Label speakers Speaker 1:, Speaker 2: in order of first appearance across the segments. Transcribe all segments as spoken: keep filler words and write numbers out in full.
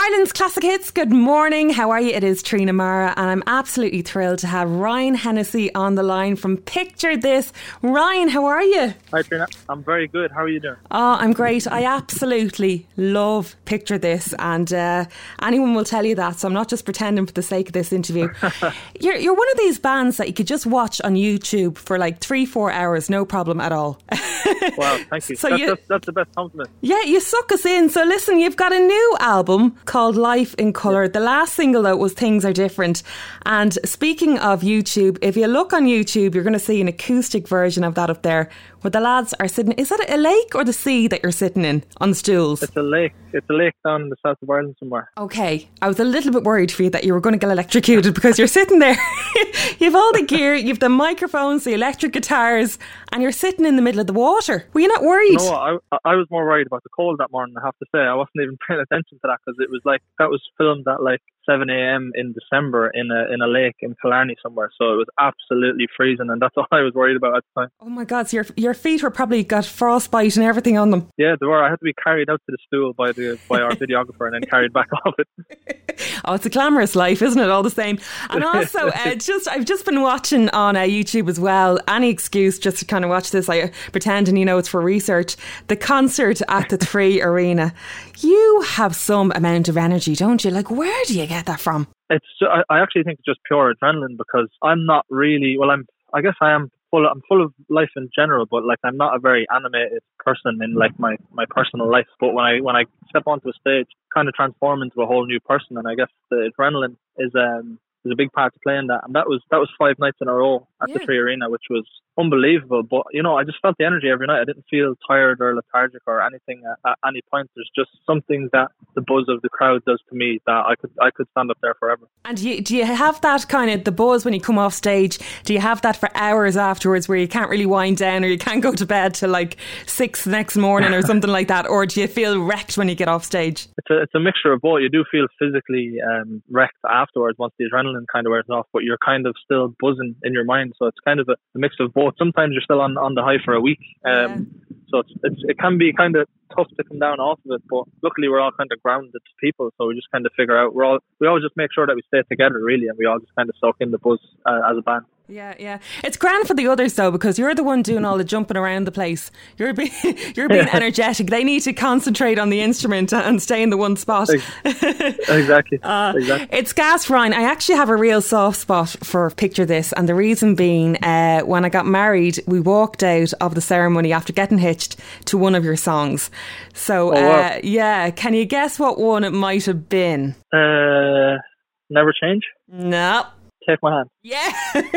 Speaker 1: Ireland's Classic Hits, good morning. How are you? It is Trina Mara and I'm absolutely thrilled to have Ryan Hennessy on the line from Picture This. Ryan, how are you?
Speaker 2: Hi Trina, I'm very good. How are you doing?
Speaker 1: Oh, I'm great. I absolutely love Picture This and uh, anyone will tell you that, so I'm not just pretending for the sake of this interview. you're, you're one of these bands that you could just watch on YouTube for like three, four hours, no problem at all.
Speaker 2: Wow, thank you.
Speaker 1: So
Speaker 2: that's,
Speaker 1: you
Speaker 2: that's, that's the best compliment.
Speaker 1: Yeah, you suck us in. So listen, you've got a new album called Life in Colour. The last single though was Things Are Different. And speaking of YouTube, if you look on YouTube, you're going to see an acoustic version of that up there where the lads are sitting. Is that a lake or the sea that you're sitting in on stools?
Speaker 2: It's a lake. It's a lake down in the south of Ireland somewhere.
Speaker 1: Okay, I was a little bit worried for you that you were going to get electrocuted because you're sitting there. You've all the gear, you've the microphones, the electric guitars, and you're sitting in the middle of the water. Were you not worried?
Speaker 2: No, I, I was more worried about the cold that morning, I have to say. I wasn't even paying attention to that because it was like, that was filmed at like seven a.m. in December in a in a lake in Killarney somewhere, so it was absolutely freezing, and that's all I was worried about at the time.
Speaker 1: Oh my God, so your your feet were probably got frostbite and everything on them.
Speaker 2: Yeah, they were. I had to be carried out to the stool by the by our videographer and then carried back off it.
Speaker 1: Oh, it's a glamorous life, isn't it? All the same. And also, uh, just I've just been watching on uh, YouTube as well. Any excuse just to kind of watch this, I pretending you know it's for research. The concert at the Three Arena. You have some amount of energy, don't you? Like, where do you get that from?
Speaker 2: It's. I, I actually think it's just pure adrenaline because I'm not really. Well, I'm. I guess I am. Full, I'm full of life in general, but like I'm not a very animated person in like my, my personal life. But when I when I step onto a stage, kind of transform into a whole new person, and I guess the adrenaline is um is a big part to play in that. And that was that was five nights in a row at
Speaker 1: Yeah.
Speaker 2: the Three Arena, which was unbelievable. But you know, I just felt the energy every night. I didn't feel tired or lethargic or anything at, at any point. There's just something that the buzz of the crowd does to me that I could I could stand up there forever.
Speaker 1: And do you, do you have that kind of the buzz when you come off stage? Do you have that for hours afterwards where you can't really wind down or you can't go to bed till like six the next morning or something like that? Or do you feel wrecked when you get off stage?
Speaker 2: It's a, it's a mixture of both. You do feel physically um, wrecked afterwards once the adrenaline kind of wears off, but you're kind of still buzzing in your mind. So it's kind of a, a mix of both. Sometimes you're still on, on the high for a week. Um,
Speaker 1: Yeah.
Speaker 2: So it's, it's it can be kind of tough to come down off of it, but luckily we're all kind of grounded people, so we just kind of figure out, we're all, we always just make sure that we stay together really, and we all just kind of soak in the buzz uh, as a band.
Speaker 1: Yeah, yeah. It's grand for the others though, because you're the one doing all the jumping around the place. You're being, you're being energetic. They need to concentrate on the instrument and stay in the one spot.
Speaker 2: Exactly.
Speaker 1: uh,
Speaker 2: exactly.
Speaker 1: It's gas, Ryan. I actually have a real soft spot for Picture This, and the reason being, uh, when I got married, we walked out of the ceremony after getting hitched to one of your songs. So,
Speaker 2: Oh, wow.
Speaker 1: uh, yeah, can you guess what one it might have been?
Speaker 2: Uh, never change.
Speaker 1: No.
Speaker 2: Take my hand.
Speaker 1: Yeah.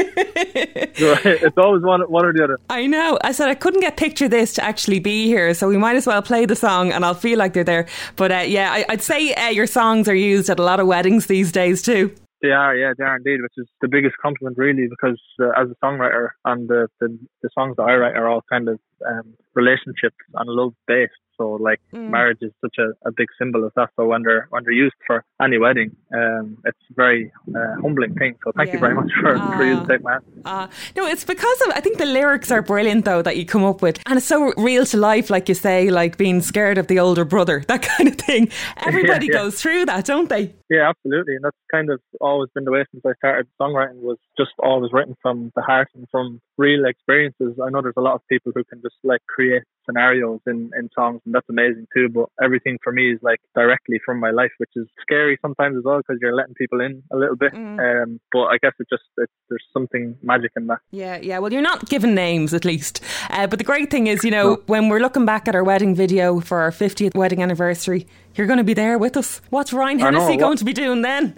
Speaker 2: You're right. It's always one, one or the other.
Speaker 1: I know. I said I couldn't get Picture This to actually be here, so we might as well play the song and I'll feel like they're there. But uh, yeah, I, I'd say uh, your songs are used at a lot of weddings these days too.
Speaker 2: They are, yeah, they are indeed, which is the biggest compliment really, because uh, as a songwriter, and the, the the songs that I write are all kind of um, relationships and love based. So like
Speaker 1: Mm.
Speaker 2: marriage is such a, a big symbol of that. So when they're when they're used for any wedding, um, it's a very uh, humbling thing. So thank
Speaker 1: Yeah.
Speaker 2: you very much for,
Speaker 1: Ah.
Speaker 2: for using Take My Hand.
Speaker 1: Uh, no, it's because of, I think the lyrics are brilliant though that you come up with, and it's so real to life, like you say, like being scared of the older brother, that kind of thing. Everybody
Speaker 2: Yeah, yeah.
Speaker 1: goes through that, don't they?
Speaker 2: Yeah, absolutely. And that's kind of always been the way since I started songwriting, was just always written from the heart and from real experiences. I know there's a lot of people who can just like create scenarios in, in songs, and that's amazing too, but everything for me is like directly from my life, which is scary sometimes as well, because you're letting people in a little bit.
Speaker 1: Mm.
Speaker 2: Um, but I guess it just it, there's something magic in that.
Speaker 1: Yeah, yeah. Well, you're not giving names at least. Uh, but the great thing is, you know,
Speaker 2: No.
Speaker 1: when we're looking back at our wedding video for our fiftieth wedding anniversary, you're going to be there with us. What's Ryan
Speaker 2: I know,
Speaker 1: Hennessy
Speaker 2: what-
Speaker 1: going to be doing then?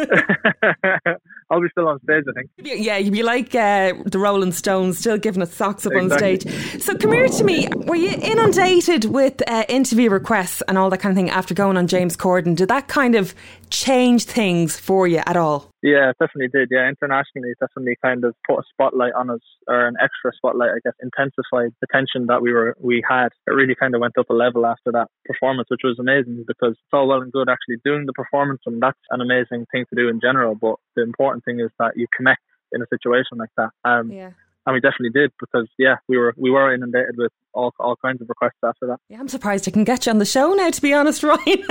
Speaker 2: I'll be still on stage, I think.
Speaker 1: Yeah, you'd be like uh, the Rolling Stones, still giving us socks up
Speaker 2: Exactly.
Speaker 1: on stage. So come here to me. Were you inundated with uh, interview requests and all that kind of thing after going on James Corden? Did that kind of change things for you at all?
Speaker 2: Yeah, it definitely did. Yeah, internationally, it definitely kind of put a spotlight on us, or an extra spotlight, I guess, intensified the tension that we were we had. It really kind of went up a level after that performance, which was amazing, because it's all well and good actually doing the performance, and that's an amazing thing to do in general. But the important thing is that you connect in a situation like that. Um,
Speaker 1: Yeah.
Speaker 2: and we definitely did, because yeah, we were we were inundated with all all kinds of requests after that.
Speaker 1: Yeah, I'm surprised I can get you on the show now, to be honest, Ryan.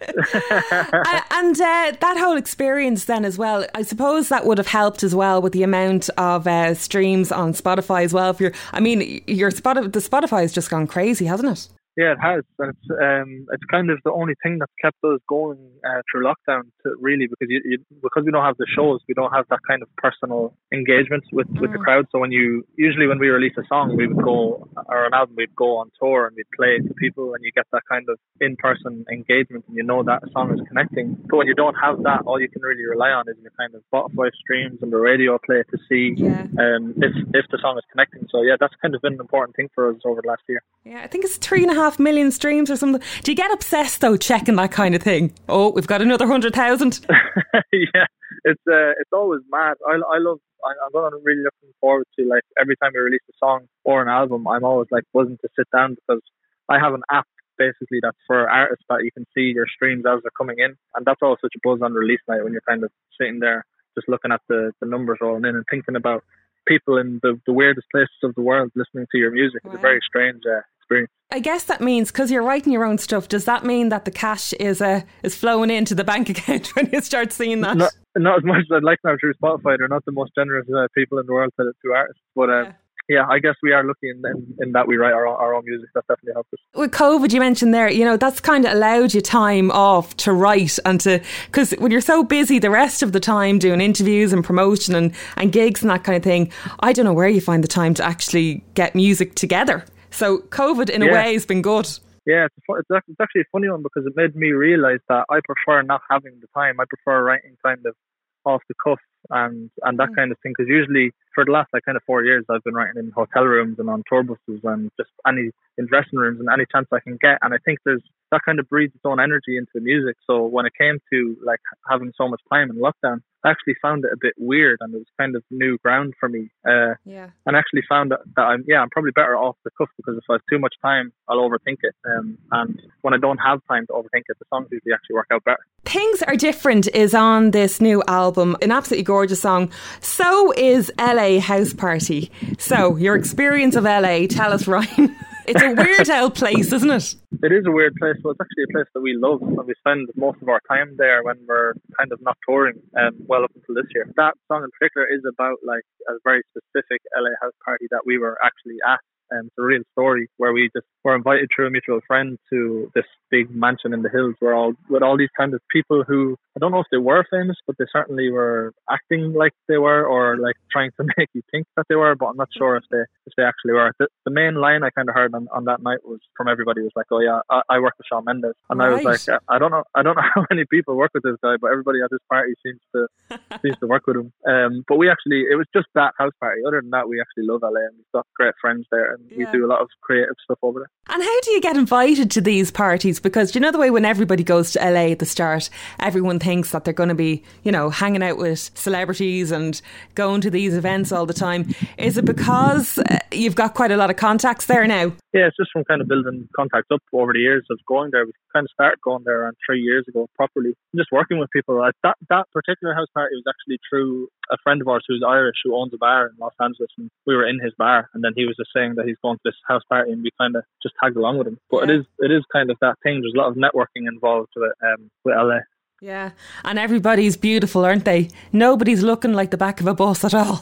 Speaker 1: And uh, that whole experience then as well, I suppose that would have helped as well with the amount of uh, streams on Spotify as well. If you're, I mean, your Spotify, the Spotify has just gone crazy, hasn't it?
Speaker 2: Yeah, it has. And it's um, it's kind of the only thing that's kept us going uh, through lockdown, to really, because you, you because we don't have the shows, we don't have that kind of personal engagement with, mm. with the crowd. So when you usually when we release a song, we would go, or an album, we'd go on tour and we'd play it to people, and you get that kind of in-person engagement, and you know that a song is connecting. But when you don't have that, all you can really rely on is your kind of Spotify streams and the radio play to see yeah. um, if if the song is connecting. So yeah, that's kind of been an important thing for us over the last year.
Speaker 1: Yeah, I think it's three and a half million streams or something. Do you get obsessed though, checking that kind of thing? Oh, we've got another hundred thousand.
Speaker 2: Yeah, it's uh, it's always mad. I I love. I, I'm going to really looking forward to, like, every time we release a song or an album, I'm always like buzzing to sit down, because I have an app basically that's for artists that you can see your streams as they're coming in, and that's always such a buzz on release night when you're kind of sitting there just looking at the, the numbers rolling in and thinking about people in the, the weirdest places of the world listening to your music. Wow. It's a very strange uh, experience.
Speaker 1: I guess that means, because you're writing your own stuff, does that mean that the cash is uh, is flowing into the bank account when you start seeing that?
Speaker 2: Not, not as much as I'd like now through Spotify. They're not the most generous uh, people in the world to, to artists, but uh, yeah. yeah, I guess we are lucky in, in, in that we write our, our own music. That's definitely helped us.
Speaker 1: With COVID, you mentioned there, you know, that's kind of allowed you time off to write, and to, because when you're so busy the rest of the time doing interviews and promotion and, and gigs and that kind of thing, I don't know where you find the time to actually get music together. So COVID in yeah. a way has been good.
Speaker 2: Yeah, it's, a, it's actually a funny one, because it made me realise that I prefer not having the time. I prefer writing kind of off the cuff and, and that mm. kind of thing, because usually for the last like kind of four years I've been writing in hotel rooms and on tour buses and just any in dressing rooms and any chance I can get, and I think there's that kind of breeds its own energy into the music. So when it came to like having so much time in lockdown, I actually found it a bit weird, and it was kind of new ground for me. Uh, yeah. And I actually found that, that I'm yeah I'm probably better off the cuff, because if I have too much time, I'll overthink it. Um, and when I don't have time to overthink it, the songs usually actually work out better.
Speaker 1: Things Are Different is on this new album, an absolutely gorgeous song. So is L A House Party. So your experience of L A, tell us, Ryan. It's a weird old place, isn't it?
Speaker 2: It is a weird place, but it's actually a place that we love, and we spend most of our time there when we're kind of not touring, um, well up until this year. That song in particular is about like a very specific L A house party that we were actually at. Um, it's a real story where we just were invited through a mutual friend to this big mansion in the hills, where all with all these kind of people who, I don't know if they were famous, but they certainly were acting like they were, or like trying to make you think that they were, but I'm not sure if they if they actually were. The, the main line I kind of heard on, on that night was from everybody was like, "Oh yeah, I, I work with Shawn Mendes," and right. I was like, I don't know, I don't know how many people work with this guy, but everybody at this party seems to seems to work with him. Um, but we actually, it was just that house party. Other than that, we actually love L A, and we've got great friends there, and yeah. we do a lot of creative stuff over there.
Speaker 1: And how do you get invited to these parties? Because you know the way when everybody goes to L A at the start, everyone thinks that they're going to be, you know, hanging out with celebrities and going to these events all the time. Is it because uh, you've got quite a lot of contacts there now?
Speaker 2: Yeah, it's just from kind of building contacts up over the years of going there. We kind of started going there around three years ago properly, just working with people. That that particular house party was actually through a friend of ours who's Irish, who owns a bar in Los Angeles, and we were in his bar, and then he was just saying that he's going to this house party, and we kind of just tagged along with him. But yeah. it is it is kind of that thing. There's a lot of networking involved with um, with L A.
Speaker 1: Yeah, and everybody's beautiful, aren't they? Nobody's looking like the back of a bus at all.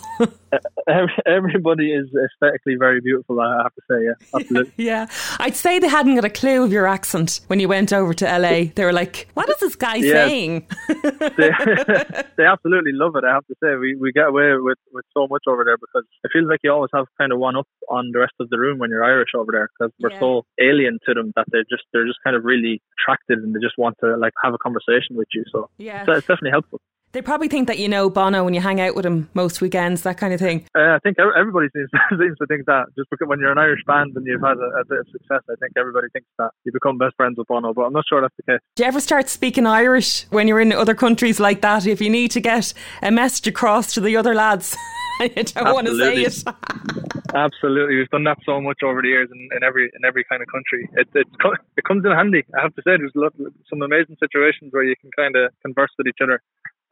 Speaker 2: Everybody is aesthetically very beautiful, I have to say, yeah, absolutely.
Speaker 1: Yeah, I'd say they hadn't got a clue of your accent when you went over to L A. They were like, what is this guy yeah. saying?
Speaker 2: they, they absolutely love it, I have to say. We we get away with, with so much over there, because it feels like you always have kind of one up on the rest of the room when you're Irish over there, because we're yeah. so alien to them that they're just they're just kind of really attracted, and they just want to like have a conversation with you. So yeah. it's definitely helpful.
Speaker 1: They probably think that you know Bono when you hang out with him most weekends, that kind of thing.
Speaker 2: Uh, I think everybody seems, seems to think that. Just because when you're an Irish band and you've had a, a bit of success, I think everybody thinks that you become best friends with Bono, but I'm not sure that's the case.
Speaker 1: Do you ever start speaking Irish when you're in other countries like that, if you need to get a message across to the other lads? I don't Absolutely. want to say it.
Speaker 2: Absolutely, we've done that so much over the years in, in every in every kind of country. It it, it comes in handy, I have to say. There's a lot, some amazing situations where you can kind of converse with each other.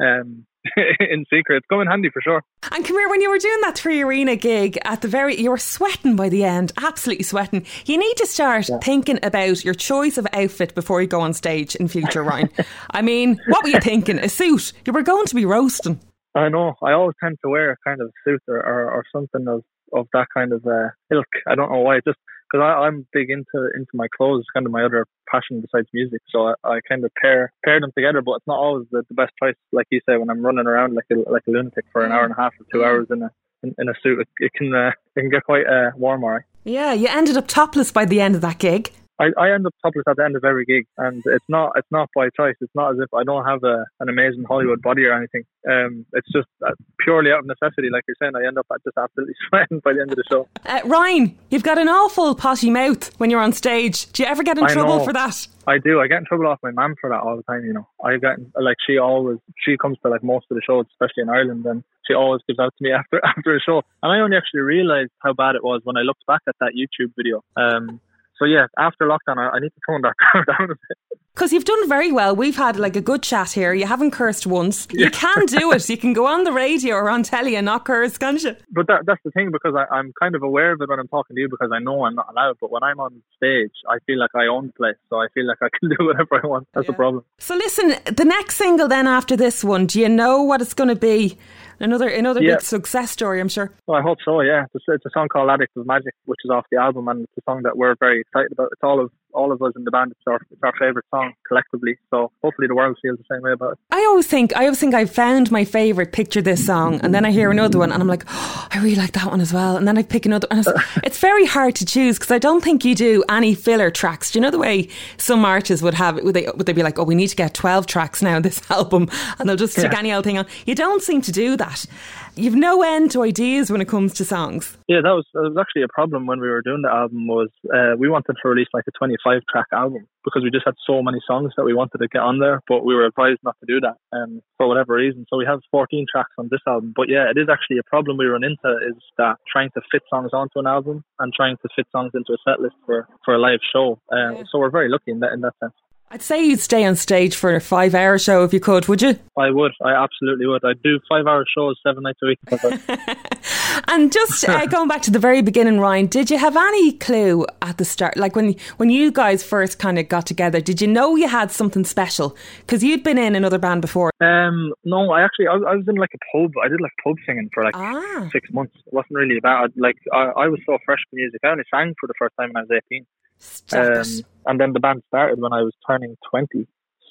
Speaker 2: um, in secret. It's come in handy for sure.
Speaker 1: And come here, when you were doing that Three Arena gig at the very, you were sweating by the end, absolutely sweating. You need to start yeah. thinking about your choice of outfit before you go on stage in future, Ryan. I mean, what were you thinking? A suit? You were going to be roasting.
Speaker 2: I know. I always tend to wear a kind of suit or, or, or something of, of that kind of uh, ilk. I don't know why. Just because I'm big into into my clothes. It's kind of my other passion besides music. So I, I kind of pair pair them together. But it's not always the, the best choice. Like you say, when I'm running around like a like a lunatic for an hour and a half or two hours in a in, in a suit, it, it can uh, it can get quite uh, warm, alright.
Speaker 1: Yeah, you ended up topless by the end of that gig.
Speaker 2: I, I end up topless at the end of every gig, and it's not it's not by choice. It's not as if I don't have a, an amazing Hollywood body or anything. Um, it's just purely out of necessity. Like you're saying, I end up just absolutely sweating by the end of the show.
Speaker 1: Uh, Ryan, you've got an awful potty mouth when you're on stage. Do you ever get in
Speaker 2: I
Speaker 1: trouble
Speaker 2: know.
Speaker 1: for that?
Speaker 2: I do. I get in trouble off my mum for that all the time. You know, I get like she always she comes to like most of the shows, especially in Ireland, and she always gives out to me after after a show. And I only actually realised how bad it was when I looked back at that YouTube video. Um. So yeah, after lockdown, I, I need to tone that down a bit.
Speaker 1: Because you've done very well. We've had like a good chat here. You haven't cursed once. You yeah. can do it. You can go on the radio or on telly and not curse, can't you?
Speaker 2: But that, that's the thing, because I, I'm kind of aware of it when I'm talking to you, because I know I'm not allowed. But when I'm on stage, I feel like I own the place. So I feel like I can do whatever I want. That's yeah. the problem.
Speaker 1: So listen, the next single then after this one, do you know what it's going to be? Another another yeah. big success story, I'm sure.
Speaker 2: Well, I hope so, yeah. It's a, it's a song called Addict of Magic, which is off the album, and it's a song that we're very excited about. It's all of all of us in the band. It's our, it's our favourite song collectively, so hopefully the world feels the same way about it.
Speaker 1: I always think, I always think I've found my favourite Picture This song, and then I hear another one and I'm like, oh, I really like that one as well, and then I pick another and it's, it's very hard to choose, because I don't think you do any filler tracks. Do you know the way some artists would have, would they, would they be like, oh, we need to get twelve tracks now in this album, and they'll just stick yeah. any old thing on. You don't seem to do that. You've no end to ideas when it comes to songs.
Speaker 2: Yeah, that was, that was actually a problem when we were doing the album. Was uh, we wanted to release like a twenty-five track album, because we just had so many songs that we wanted to get on there, but we were advised not to do that um, for whatever reason. So we have fourteen tracks on this album. But yeah, it is actually a problem we run into, is that trying to fit songs onto an album and trying to fit songs into a set list for, for a live show. Uh, yeah. So we're very lucky in that in that sense.
Speaker 1: I'd say you'd stay on stage for a five hour show if you could, would you?
Speaker 2: I would. I absolutely would. I'd do five hour shows seven nights a week.
Speaker 1: And just uh, going back to the very beginning, Ryan, did you have any clue at the start? Like when, when you guys first kind of got together, did you know you had something special? Because you'd been in another band before.
Speaker 2: Um, no, I actually, I, I was in like a pub. I did like pub singing for like
Speaker 1: ah.
Speaker 2: six months. It wasn't really bad. Like I, I was so fresh to music. I only sang for the first time when I was eighteen. Um, and then the band started when I was turning twenty.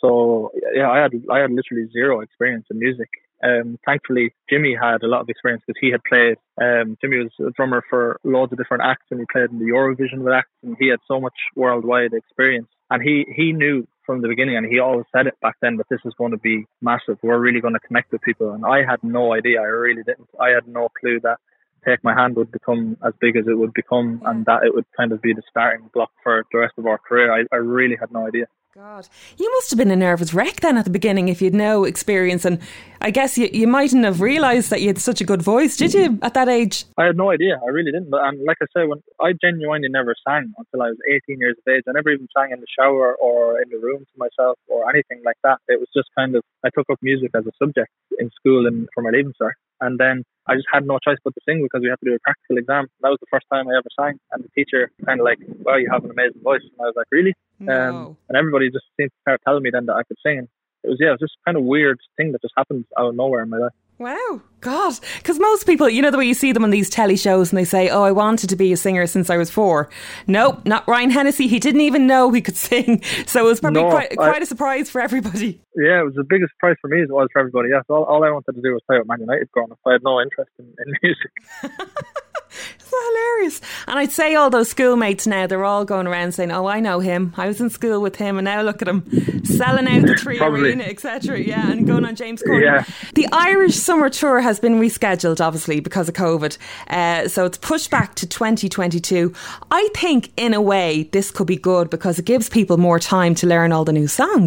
Speaker 2: So yeah, I had I had literally zero experience in music. Um, thankfully, Jimmy had a lot of experience, because he had played. Um, Jimmy was a drummer for loads of different acts, and he played in the Eurovision with acts, and he had so much worldwide experience. And he he knew from the beginning, and he always said it back then, that this is going to be massive. We're really going to connect with people. And I had no idea. I really didn't. I had no clue that Take My Hand would become as big as it would become, and that it would kind of be the starting block for the rest of our career. I, I really had no idea.
Speaker 1: God, you must have been a nervous wreck then at the beginning if you'd no experience, and I guess you, you mightn't have realised that you had such a good voice, did you, at that age?
Speaker 2: I had no idea. I really didn't. And like I say, when I genuinely never sang until I was eighteen years of age. I never even sang in the shower or in the room to myself or anything like that. It was just kind of, I took up music as a subject in school and for my Leaving Cert. And then I just had no choice but to sing, because we had to do a practical exam. That was the first time I ever sang. And the teacher kind of like, wow, you have an amazing voice. And I was like, really?
Speaker 1: No.
Speaker 2: Um, and everybody just seemed to start telling me then that I could sing. And it was, yeah, it was just kind of weird thing that just happened out of nowhere in my life.
Speaker 1: Wow, God. Because most people, you know the way you see them on these telly shows and they say, oh, I wanted to be a singer since I was four. Nope, not Ryan Hennessy. He didn't even know he could sing. So it was probably no, quite, quite I, a surprise for everybody.
Speaker 2: Yeah, it was the biggest surprise for me as it was for everybody. Yeah, so all, all I wanted to do was play with Man United growing up. I had no interest in, in music.
Speaker 1: It's hilarious. And I'd say all those schoolmates now, they're all going around saying, oh, I know him, I was in school with him, and now look at him selling out the Three Arena, etc. Yeah, and going on James Corden.
Speaker 2: Yeah.
Speaker 1: The Irish summer tour has been rescheduled, obviously, because of COVID, uh, so it's pushed back to twenty twenty-two. I think in a way this could be good, because it gives people more time to learn all the new songs.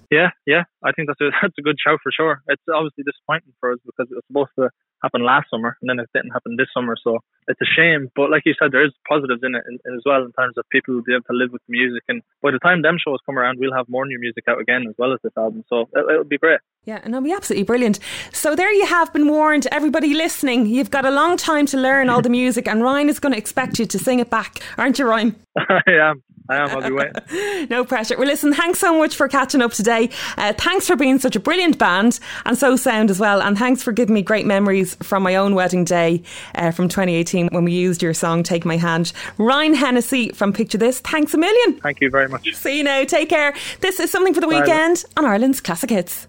Speaker 2: Yeah, yeah, I think that's a that's a good shout for sure. It's obviously disappointing for us because it was supposed to happen last summer and then it didn't happen this summer, so it's a shame. But like you said, there is positives in it in, in as well, in terms of people will be able to live with the music, and by the time them shows come around, we'll have more new music out again as well as this album, so it, it'll be great.
Speaker 1: Yeah, and it'll be absolutely brilliant. So there you have been warned, everybody listening. You've got a long time to learn all the music, and Ryan is going to expect you to sing it back, aren't you, Ryan?
Speaker 2: I am. I am, I'll be waiting.
Speaker 1: No pressure. Well, listen, thanks so much for catching up today. Uh, thanks for being such a brilliant band, and so sound as well. And thanks for giving me great memories from my own wedding day uh, from twenty eighteen when we used your song Take My Hand. Ryan Hennessy from Picture This, thanks a million.
Speaker 2: Thank you very much.
Speaker 1: See you now. Take care. This is Something for the Weekend on Ireland's Classic Hits.